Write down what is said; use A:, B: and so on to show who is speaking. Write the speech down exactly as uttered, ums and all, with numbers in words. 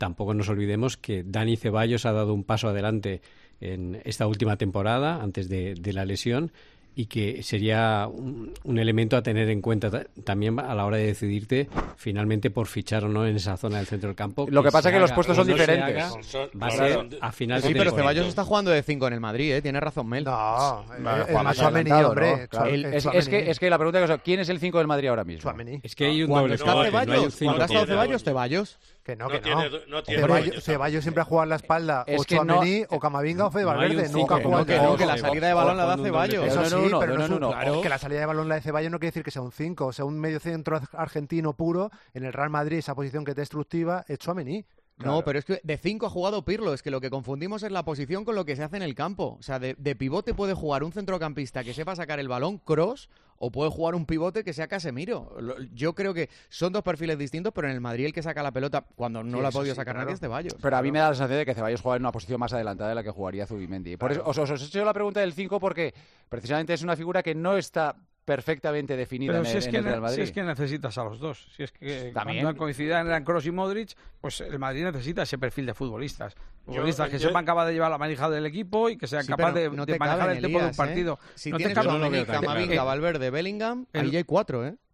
A: tampoco nos olvidemos que Dani Ceballos ha dado un paso adelante en esta última temporada, antes de, de la lesión, y que sería un, un elemento a tener en cuenta ta- también a la hora de decidirte finalmente por fichar o no en esa zona del centro del campo.
B: Lo que pasa es que los
A: haga
B: puestos
A: o
B: son
A: no se
B: diferentes.
A: haga,
C: Son- son-
A: va a
C: claro.
A: ser a final
D: Sí,
A: de
D: pero
A: temporada.
D: Ceballos está jugando de cinco en el Madrid, ¿eh? Tiene razón Mel.
E: No,
B: Bueno,
E: es
B: cuando
E: más
B: se ha
E: Tchouaméni,
B: adelantado,
E: hombre.
B: ¿no? Claro.
E: Tchou-
B: El-
E: es
B: es, es
E: Tchouaméni.
B: que, es que la pregunta es, ¿quién es el cinco del Madrid ahora mismo?
E: Tchouaméni.
A: Es que hay un
D: Cuando
A: doble
D: está
A: cinco, no hay un
D: Ceballos,
A: cinco
D: cuando ha estado
A: total.
D: Ceballos, Ceballos.
E: Que no,
C: No
E: que
C: tiene,
E: no.
C: no tiene
E: Ceballos,
C: dueño,
E: Ceballos siempre ha jugado en la espalda
B: Es
E: o
B: que no-
E: Tchouaméni o Camavinga o Fede
A: no hay
E: Valverde.
A: un
E: Nunca ha
A: cinco,
E: jugado
D: No, que
E: en
D: no,
E: dos.
D: que la salida de balón la da
A: Ojo,
D: Ceballos.
E: Eso
B: No, no,
E: sí,
B: no,
E: pero
B: no,
E: no es
B: no,
E: un-
B: no.
E: claro, que la salida de balón la de Ceballos no quiere decir que sea un cinco, o sea, un medio centro argentino puro en el Real Madrid, esa posición que es destructiva, es Tchouaméni.
D: No, pero es que de cinco ha jugado Pirlo. Es que lo que confundimos es la posición con lo que se hace en el campo. O sea, de, de pivote puede jugar un centrocampista que sepa sacar el balón, cross, o puede jugar un pivote que sea Casemiro. Lo- Yo creo que son dos perfiles distintos, pero en el Madrid el que saca la pelota cuando no
E: Sí,
D: la ha
E: eso
D: podido
E: sí,
D: sacar
E: claro.
D: nadie es Ceballos.
B: Pero a mí me da la sensación de que Ceballos juega en una posición más adelantada de la que jugaría Zubimendi. Por eso os, os- os he hecho la pregunta del cinco porque precisamente es una figura que no está perfectamente definida
F: Pero
B: en,
F: si
B: el,
F: es,
B: en
F: que,
B: el Real
F: ne-
B: Madrid.
F: si es que necesitas a los dos. Si es que
B: También.
F: cuando coincidan eran Kroos y Modric, pues el Madrid necesita ese perfil de futbolistas. Futbolistas que
C: yo-
F: sepan capaz de llevar la manija del equipo y que sean
D: Sí,
F: capaces
D: pero
F: de,
D: no
F: de
D: te
F: manejar
D: caben,
F: el tiempo de un
D: Elías, ¿eh?
F: partido.
D: Si
F: no te
D: tienes
F: caben.
D: Tchouaméni,
B: no lo veo tan
D: Camavinga,
F: claro.
D: Valverde, Bellingham, ahí
F: El-
D: ya hay cuatro, ¿eh?